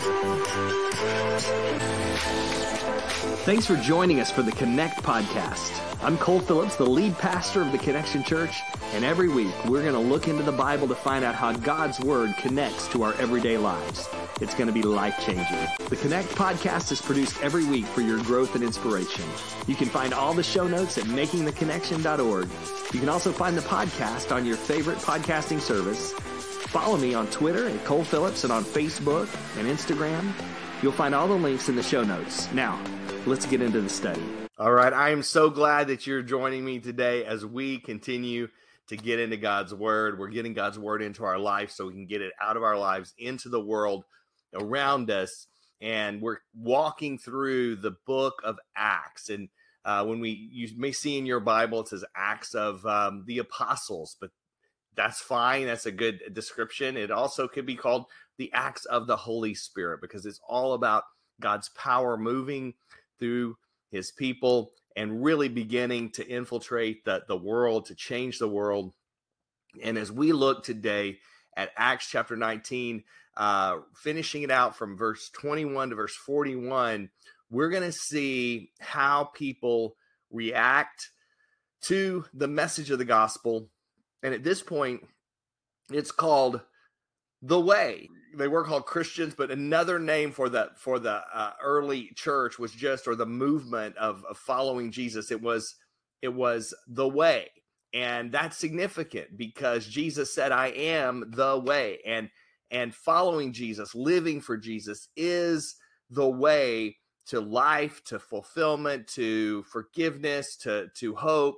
Thanks for joining us for the Connect podcast. I'm Cole Phillips, the lead pastor of the Connection Church, and every week we're going to look into the Bible to find out how God's Word connects to our everyday lives. It's going to be life-changing. The Connect podcast is produced every week for your growth and inspiration. You can find all the show notes at makingtheconnection.org. You can also find the podcast on your favorite podcasting service. Follow me on Twitter at Cole Phillips and on Facebook and Instagram. You'll find all the links in the show notes. Now, let's get into the study. All right, I am so glad that you're joining me today as we continue to get into God's Word. We're getting God's Word into our life so we can get it out of our lives into the world around us. And we're walking through the book of Acts. And you may see in your Bible, it says Acts of the Apostles, but that's fine. That's a good description. It also could be called the Acts of the Holy Spirit because it's all about God's power moving through his people and really beginning to infiltrate the world, to change the world. And as we look today at Acts chapter 19, finishing it out from verse 21 to verse 41, we're going to see how people react to the message of the gospel. And at this point, it's called the Way. They were called Christians, but another name for the early church was just, or the movement of following Jesus. It was the Way. And that's significant because Jesus said, I am the way. And following Jesus, living for Jesus is the way to life, to fulfillment, to forgiveness, to hope.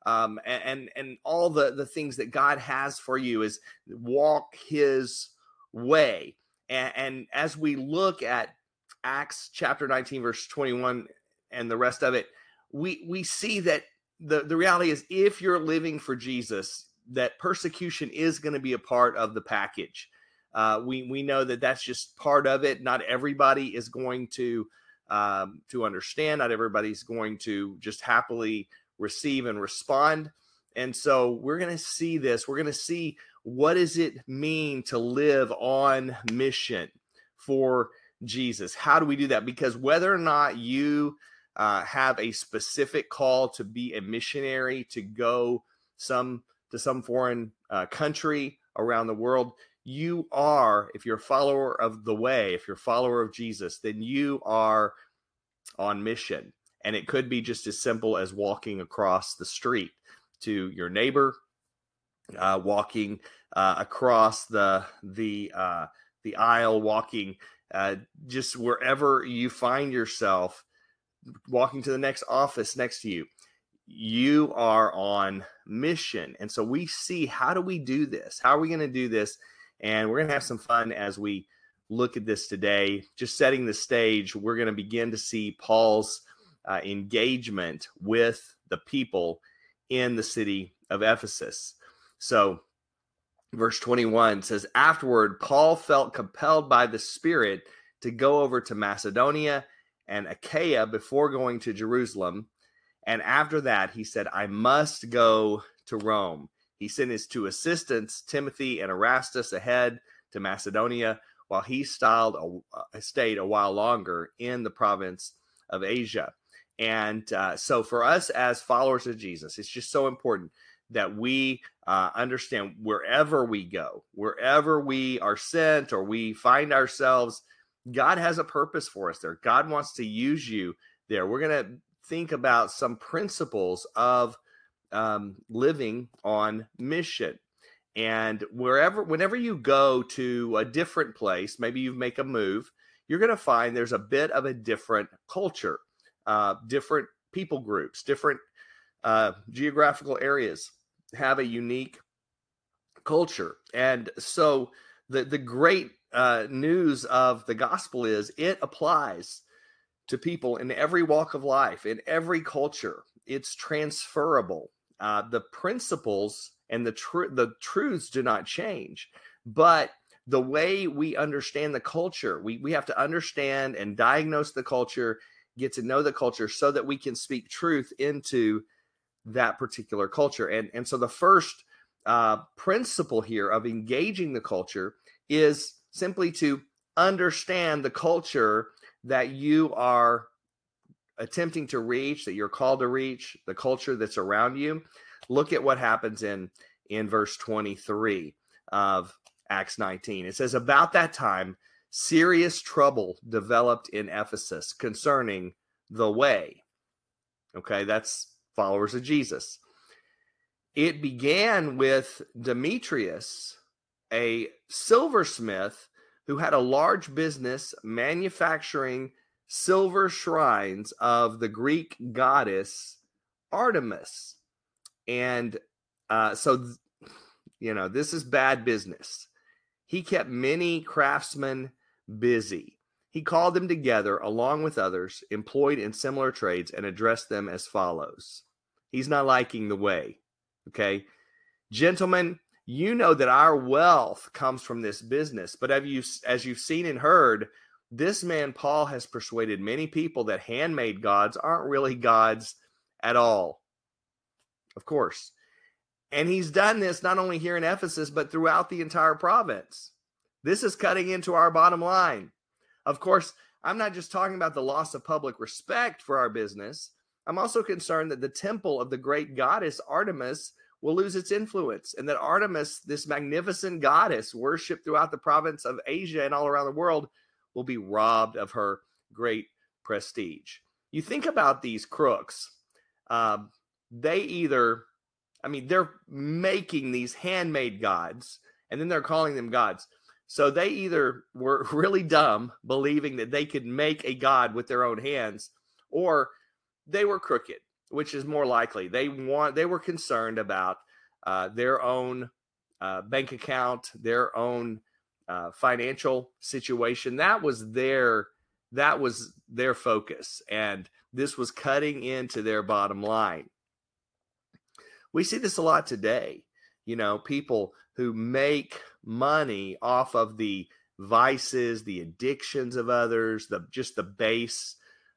And all the things that God has for you is walk his way. And as we look at Acts chapter 19, verse 21 and the rest of it, we see that the reality is if you're living for Jesus, that persecution is going to be a part of the package. We know that that's just part of it. Not everybody is going to understand. Not everybody's going to just happily receive and respond. And so we're going to see this. We're going to see what does it mean to live on mission for Jesus? How do we do that? Because whether or not you have a specific call to be a missionary, to go to some foreign country around the world, you are, if you're a follower of the Way, if you're a follower of Jesus, then you are on mission. And it could be just as simple as walking across the street to your neighbor, walking across the aisle, walking just wherever you find yourself, walking to the next office next to you. You are on mission. And so we see, how do we do this? How are we going to do this? And we're going to have some fun as we look at this today. Just setting the stage, we're going to begin to see Paul's engagement with the people in the city of Ephesus. So verse 21 says, afterward, Paul felt compelled by the Spirit to go over to Macedonia and Achaia before going to Jerusalem. And after that, he said, I must go to Rome. He sent his two assistants, Timothy and Erastus, ahead to Macedonia, while he stayed a while longer in the province of Asia. And so for us as followers of Jesus, it's just so important that we understand wherever we go, wherever we are sent or we find ourselves, God has a purpose for us there. God wants to use you there. We're going to think about some principles of living on mission. And whenever you go to a different place, maybe you make a move, you're going to find there's a bit of a different culture, different people groups, different geographical areas have a unique culture. And so the great news of the gospel is it applies to people in every walk of life, in every culture. It's transferable. The principles and the truths do not change, but the way we understand the culture, we have to understand and diagnose the culture, get to know the culture so that we can speak truth into that particular culture. And so the first principle here of engaging the culture is simply to understand the culture that you are attempting to reach, that you're called to reach, the culture that's around you, look at what happens in verse 23 of Acts 19. It says, about that time, serious trouble developed in Ephesus concerning the way. Okay, that's followers of Jesus. It began with Demetrius, a silversmith who had a large business manufacturing silver shrines of the Greek goddess Artemis. And this is bad business. He kept many craftsmen busy. He called them together along with others employed in similar trades and addressed them as follows. He's not liking the way. Okay. Gentlemen, you know that our wealth comes from this business, but as you've seen and heard, this man Paul has persuaded many people that handmade gods aren't really gods at all. Of course. And he's done this not only here in Ephesus, but throughout the entire province. This is cutting into our bottom line. Of course, I'm not just talking about the loss of public respect for our business. I'm also concerned that the temple of the great goddess Artemis will lose its influence, and that Artemis, this magnificent goddess worshipped throughout the province of Asia and all around the world, will be robbed of her great prestige. You think about these crooks. They're making these handmade gods, and then they're calling them gods. So they either were really dumb, believing that they could make a god with their own hands, or they were crooked, which is more likely. They were concerned about their own bank account, their own financial situation. That was their focus, and this was cutting into their bottom line. We see this a lot today. People who make money off of the vices, the addictions of others, the base,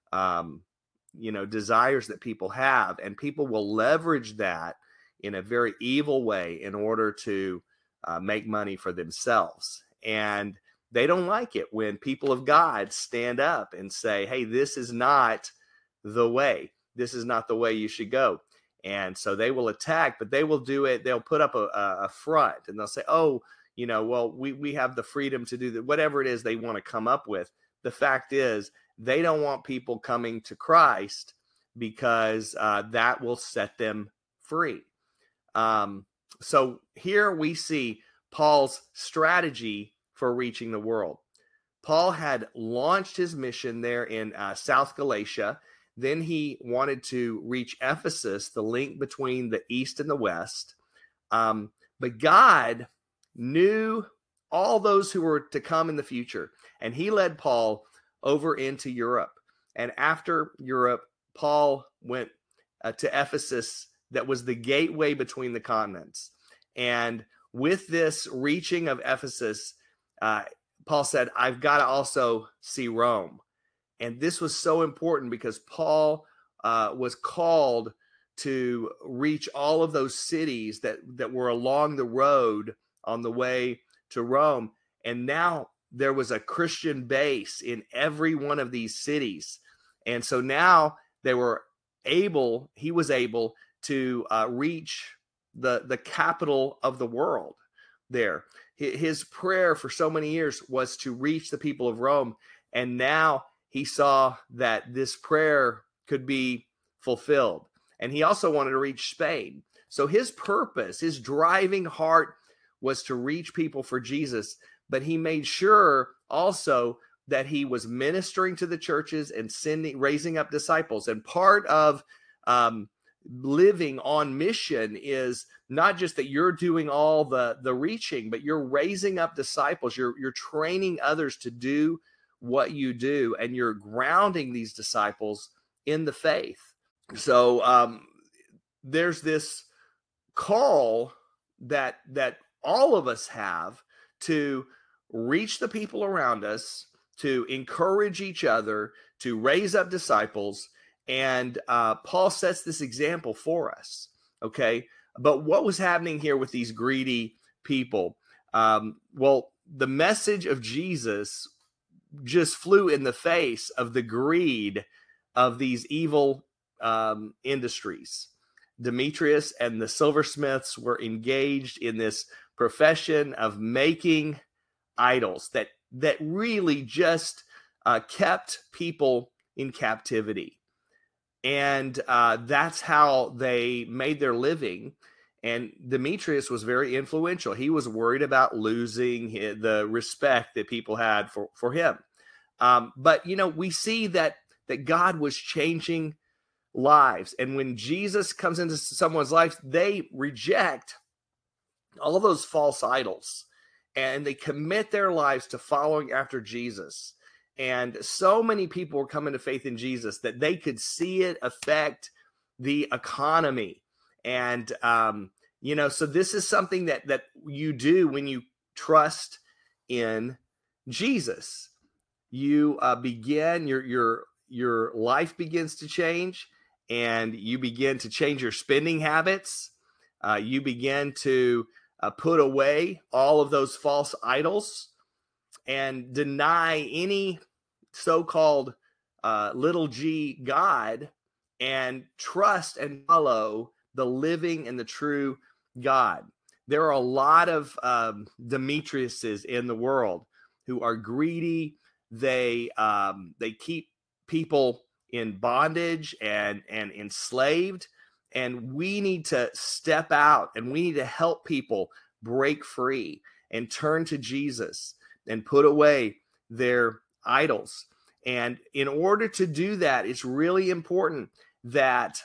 desires that people have, and people will leverage that in a very evil way in order to make money for themselves. And they don't like it when people of God stand up and say, hey, this is not the way. This is not the way you should go. And so they will attack, but they will do it. They'll put up a front, and they'll say, we have the freedom to do that, whatever it is they want to come up with. The fact is, they don't want people coming to Christ because that will set them free. So here we see Paul's strategy for reaching the world. Paul had launched his mission there in South Galatia. Then he wanted to reach Ephesus, the link between the East and the West. But God knew all those who were to come in the future, and he led Paul over into Europe. And after Europe, Paul went to Ephesus, that was the gateway between the continents. And with this reaching of Ephesus, Paul said, I've got to also see Rome. And this was so important because Paul was called to reach all of those cities that were along the road on the way to Rome. And now there was a Christian base in every one of these cities. And so now he was able to reach the capital of the world there. His prayer for so many years was to reach the people of Rome. And now he saw that this prayer could be fulfilled. And he also wanted to reach Spain. So his purpose, his driving heart, was to reach people for Jesus. But he made sure also that he was ministering to the churches and raising up disciples. And part of living on mission is not just that you're doing all the reaching, but you're raising up disciples. You're training others to do what you do, and you're grounding these disciples in the faith. So there's this call that all of us have to reach the people around us, to encourage each other, to raise up disciples. And Paul sets this example for us. Okay. But what was happening here with these greedy people? The message of Jesus just flew in the face of the greed of these evil industries. Demetrius and the silversmiths were engaged in this profession of making idols that really just kept people in captivity. And that's how they made their living. And Demetrius was very influential. He was worried about losing the respect that people had for him. But, we see that God was changing lives. And when Jesus comes into someone's life, they reject all of those false idols and they commit their lives to following after Jesus. And so many people were coming to faith in Jesus that they could see it affect the economy. And, so this is something that you do when you trust in Jesus. You begin, your life begins to change, and you begin to change your spending habits. You begin to put away all of those false idols and deny any so-called little g God and trust and follow the living and the true God. There are a lot of Demetriuses in the world who are greedy. They keep people in bondage and enslaved. And we need to step out and we need to help people break free and turn to Jesus and put away their idols. And in order to do that, it's really important that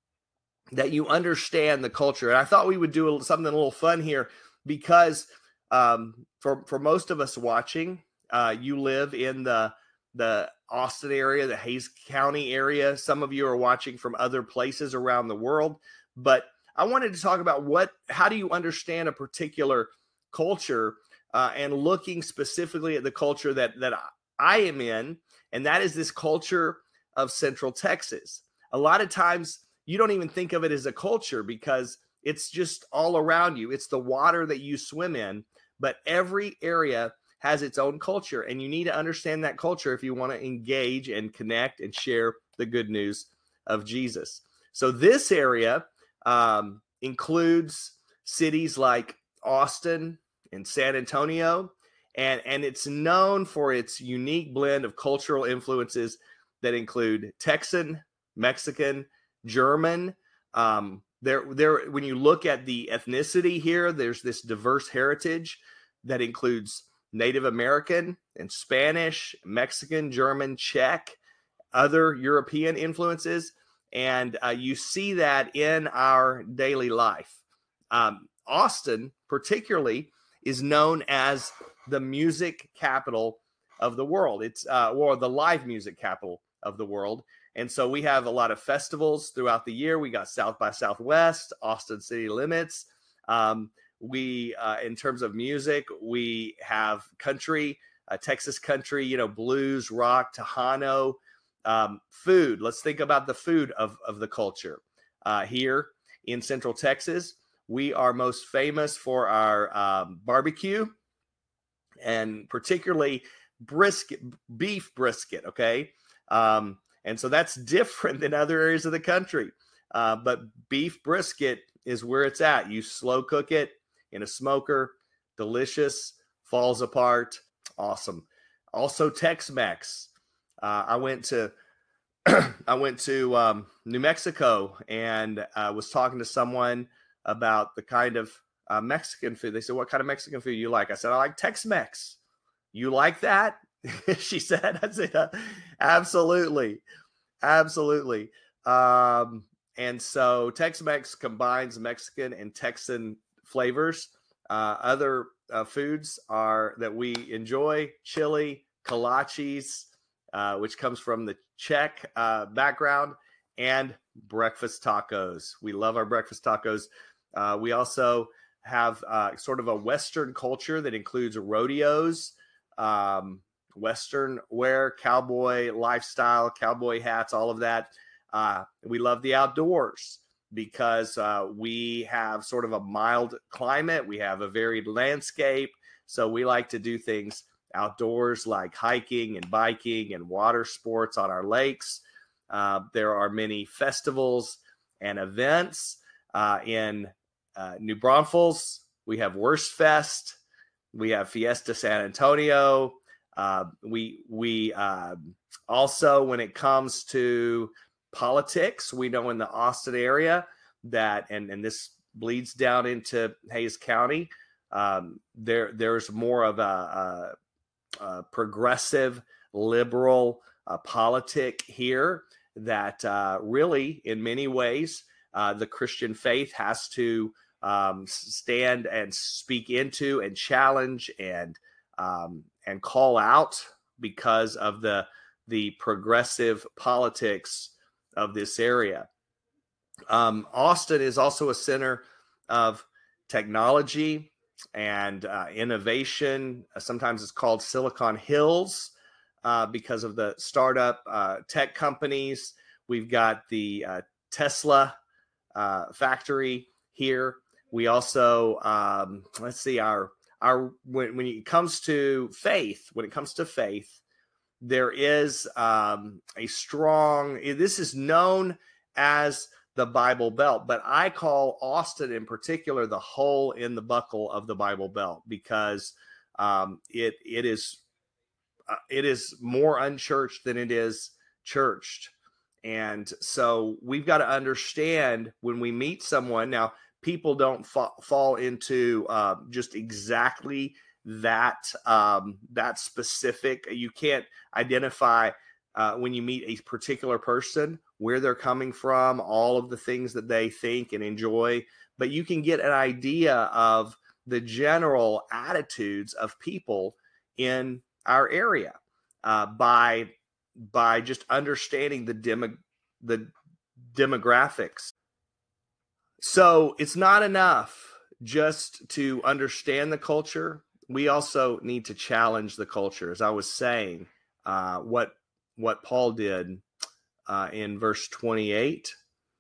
you understand the culture. And I thought we would do something a little fun here because for most of us watching, you live in the Austin area, the Hays County area. Some of you are watching from other places around the world. But I wanted to talk about how do you understand a particular culture and looking specifically at the culture that I am in, and that is this culture of Central Texas. A lot of times you don't even think of it as a culture because it's just all around you. It's the water that you swim in, but every area has its own culture, and you need to understand that culture if you want to engage and connect and share the good news of Jesus. So this area includes cities like Austin and San Antonio, and it's known for its unique blend of cultural influences that include Texan, Mexican, German. When you look at the ethnicity here, there's this diverse heritage that includes Native American and Spanish, Mexican, German, Czech, other European influences. And you see that in our daily life. Austin, particularly, is known as the music capital of the world. It's or the live music capital of the world. And so we have a lot of festivals throughout the year. We got South by Southwest, Austin City Limits. We, in terms of music, we have country, Texas country, blues, rock, Tejano, food. Let's think about the food of the culture. Here in Central Texas, we are most famous for our barbecue and particularly beef brisket. Okay. And so that's different than other areas of the country. But beef brisket is where it's at. You slow cook it in a smoker, delicious, falls apart, awesome. Also Tex-Mex. I went to New Mexico and was talking to someone about the kind of Mexican food. They said, "What kind of Mexican food you like?" I said, "I like Tex-Mex." "You like that?" She said. I said, "Absolutely, absolutely." And so Tex-Mex combines Mexican and Texan flavors. Other foods that we enjoy: chili, kolaches, which comes from the Czech background, and breakfast tacos. We love our breakfast tacos. We also have sort of a Western culture that includes rodeos, Western wear, cowboy lifestyle, cowboy hats, all of that. We love the outdoors because we have sort of a mild climate. We have a varied landscape. So we like to do things outdoors like hiking and biking and water sports on our lakes. There are many festivals and events in New Braunfels. We have Wurstfest. We have Fiesta San Antonio. We also, when it comes to politics, we know in the Austin area that, and this bleeds down into Hays County, there's more of a progressive liberal politic here that really, in many ways, the Christian faith has to stand and speak into and challenge and call out because of the progressive politics of this area. Austin is also a center of technology and innovation. Sometimes it's called Silicon Hills because of the startup tech companies. We've got the Tesla factory here. We also, let's see, when it comes to faith, there is a strong, this is known as the Bible Belt, but I call Austin in particular the hole in the buckle of the Bible Belt because it is more unchurched than it is churched. And so we've got to understand when we meet someone, now people don't fall into just exactly that specific. You can't identify when you meet a particular person where they're coming from, all of the things that they think and enjoy, but you can get an idea of the general attitudes of people in our area by just understanding the demographics. So it's not enough just to understand the culture. We also need to challenge the culture. As I was saying, what Paul did in verse 28,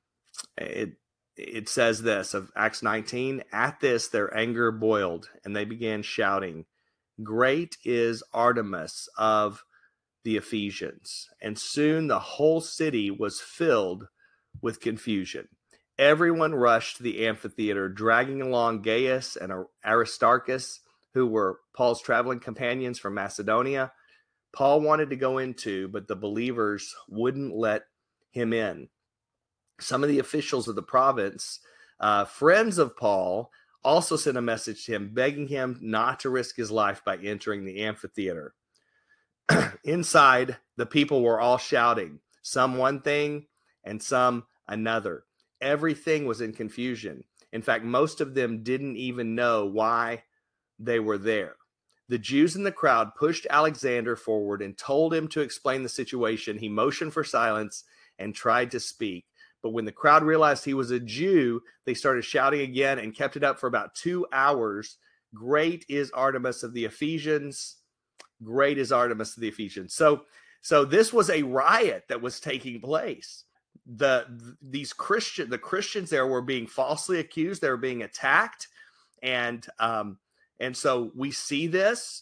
it says this of Acts 19, at this their anger boiled, and they began shouting, "Great is Artemis of the Ephesians." And soon the whole city was filled with confusion. Everyone rushed to the amphitheater, dragging along Gaius and Aristarchus, who were Paul's traveling companions from Macedonia. Paul wanted to go into, but the believers wouldn't let him in. Some of the officials of the province, friends of Paul, also sent a message to him, begging him not to risk his life by entering the amphitheater. Inside, the people were all shouting, some one thing and some another. Everything was in confusion. In fact, most of them didn't even know why they were there. The Jews in the crowd pushed Alexander forward and told him to explain the situation. He motioned for silence and tried to speak. But when the crowd realized he was a Jew, they started shouting again and kept it up for about 2 hours. Great is Artemis of the Ephesians. Great is Artemis of the Ephesians. So this was a riot that was taking place. The Christians there were being falsely accused. They were being attacked. And so we see this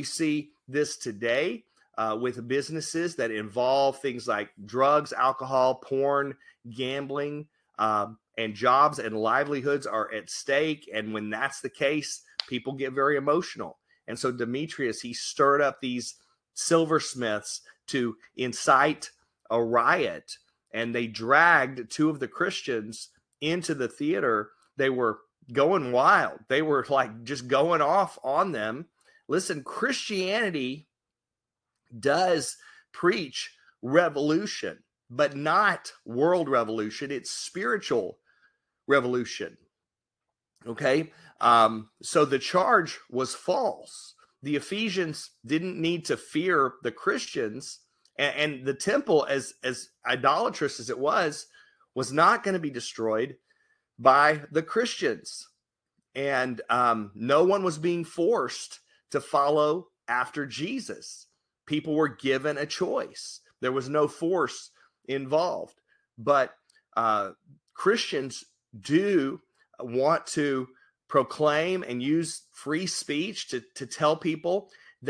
today with businesses that involve things like drugs, alcohol, porn, gambling, and jobs and livelihoods are at stake. And when that's the case, people get very emotional. And so Demetrius, he stirred up these silversmiths to incite a riot, and they dragged two of the Christians into the theater. They were going wild. They were like just going off on them. Listen, Christianity does preach revolution, but not world revolution. It's spiritual revolution. Okay. So the charge was false. The Ephesians didn't need to fear the Christians, and the temple, as idolatrous as it was not going to be destroyed by the Christians. And no one was being forced to follow after Jesus. People were given a choice. There was no force involved. But Christians do want to proclaim and use free speech to tell people that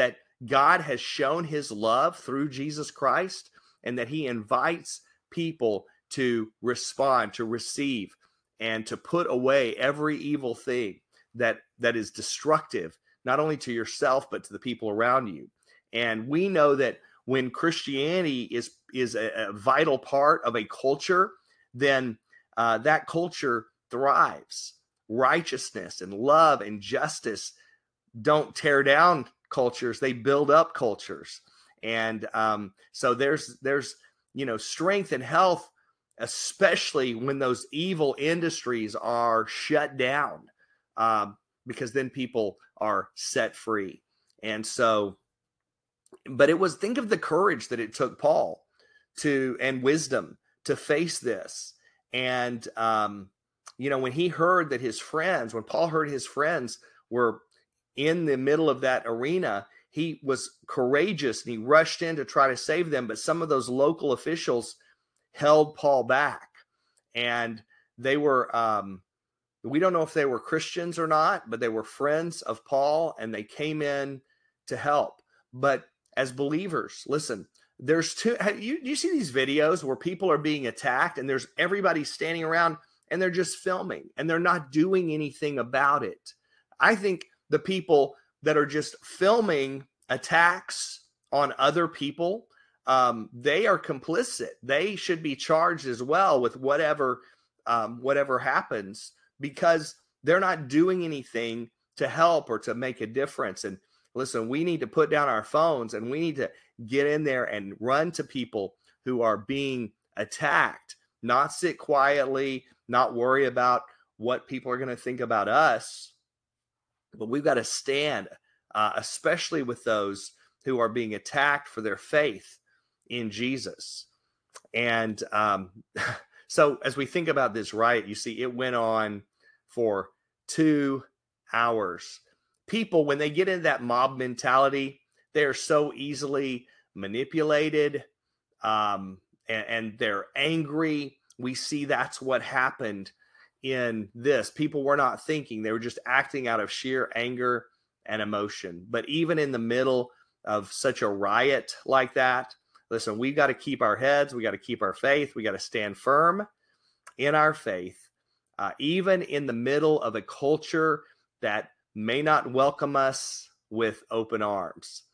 God has shown his love through Jesus Christ, and that he invites people to respond, to receive, and to put away every evil thing that is destructive, not only to yourself, but to the people around you. And we know that when Christianity is a vital part of a culture, then that culture thrives. Righteousness and love and justice don't tear down cultures, they build up cultures. And so there's strength and health, especially when those evil industries are shut down, because then people are set free. And so, but think of the courage that it took Paul and wisdom to face this. And, when when Paul heard his friends were in the middle of that arena, he was courageous and he rushed in to try to save them. But some of those local officials held Paul back, and they were, we don't know if they were Christians or not, but they were friends of Paul, and they came in to help. But as believers, listen, there's you see these videos where people are being attacked and there's everybody standing around and they're just filming and they're not doing anything about it. I think the people that are just filming attacks on other people, they are complicit. They should be charged as well with whatever happens, because they're not doing anything to help or to make a difference. And listen, we need to put down our phones and we need to get in there and run to people who are being attacked, not sit quietly, not worry about what people are going to think about us. But we've got to stand, especially with those who are being attacked for their faith in Jesus. And so as we think about this riot, you see it went on for 2 hours. People, when they get into that mob mentality, they're so easily manipulated, and they're angry. We see that's what happened in this. People were not thinking. They were just acting out of sheer anger and emotion. But even in the middle of such a riot like that, listen, we've got to keep our heads. We got to keep our faith. We got to stand firm in our faith, even in the middle of a culture that may not welcome us with open arms.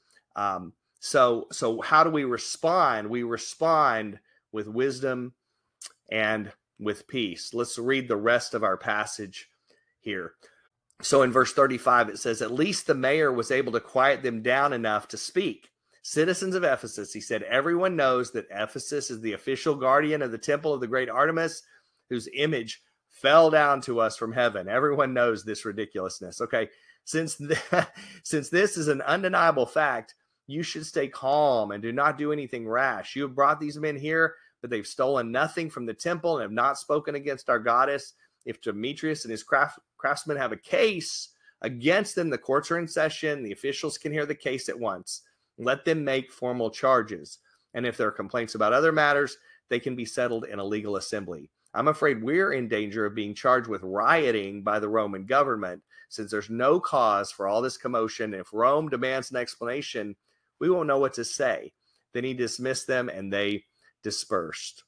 So how do we respond? We respond with wisdom and with peace. Let's read the rest of our passage here. So in verse 35, it says, "At least the mayor was able to quiet them down enough to speak. Citizens of Ephesus," he said, "everyone knows that Ephesus is the official guardian of the temple of the great Artemis, whose image fell down to us from heaven." Everyone knows this ridiculousness. Okay, since this is an undeniable fact, you should stay calm and do not do anything rash. You have brought these men here, but they've stolen nothing from the temple and have not spoken against our goddess. If Demetrius and his craftsmen have a case against them, the courts are in session. The officials can hear the case at once. Let them make formal charges. And if there are complaints about other matters, they can be settled in a legal assembly. I'm afraid we're in danger of being charged with rioting by the Roman government, since there's no cause for all this commotion. If Rome demands an explanation, we won't know what to say. Then he dismissed them and they dispersed.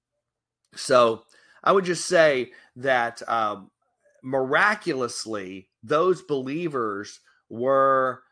So I would just say that miraculously, those believers were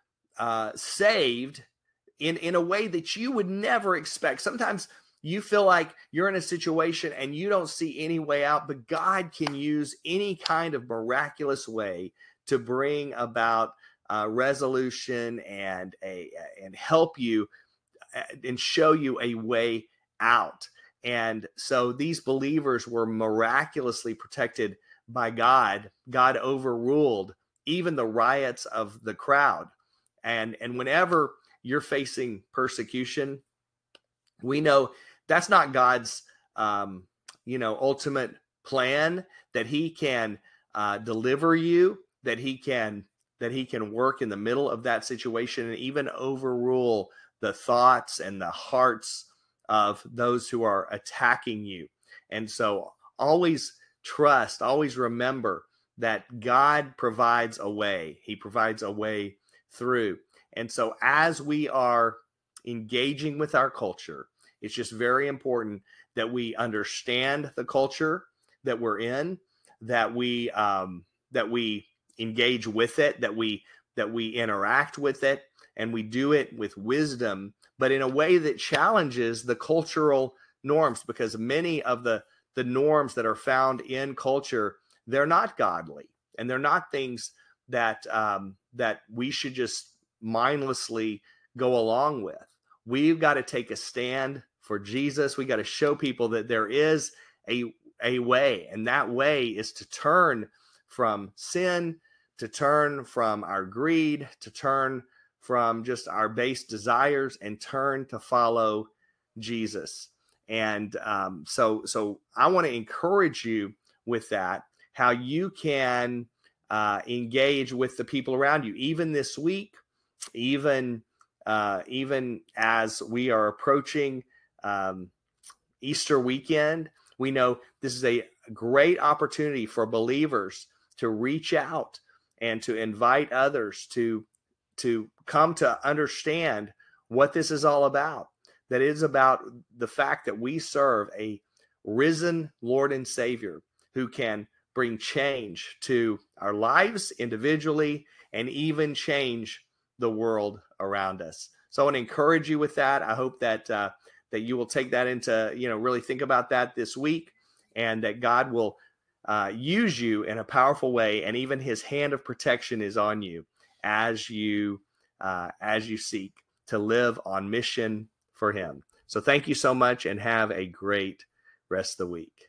saved in a way that you would never expect. Sometimes you feel like you're in a situation and you don't see any way out, but God can use any kind of miraculous way to bring about resolution and help you and show you a way out. And so these believers were miraculously protected by God. God overruled even the riots of the crowd. And whenever you're facing persecution, we know that's not God's, ultimate plan, that he can deliver you, that he can work in the middle of that situation and even overrule the thoughts and the hearts of those who are attacking you. And so always trust, always remember that God provides a way. He provides a way through. And so as we are engaging with our culture, it's just very important that we understand the culture that we're in, that we engage with it, that we interact with it, and we do it with wisdom, but in a way that challenges the cultural norms, because many of the norms that are found in culture, they're not godly, and they're not things that that we should just mindlessly go along with. We've got to take a stand for Jesus. We got to show people that there is a way, and that way is to turn from sin, to turn from our greed, to turn from just our base desires, and turn to follow Jesus. And so I want to encourage you with that, how you can engage with the people around you, even this week, even as we are approaching Easter weekend. We know this is a great opportunity for believers to reach out and to invite others to come to understand what this is all about. That is about the fact that we serve a risen Lord and Savior who can bring change to our lives individually and even change the world around us. So I want to encourage you with that. I hope that that you will take that into, really think about that this week, and that God will use you in a powerful way, and even his hand of protection is on you as you seek to live on mission for him. So thank you so much, and have a great rest of the week.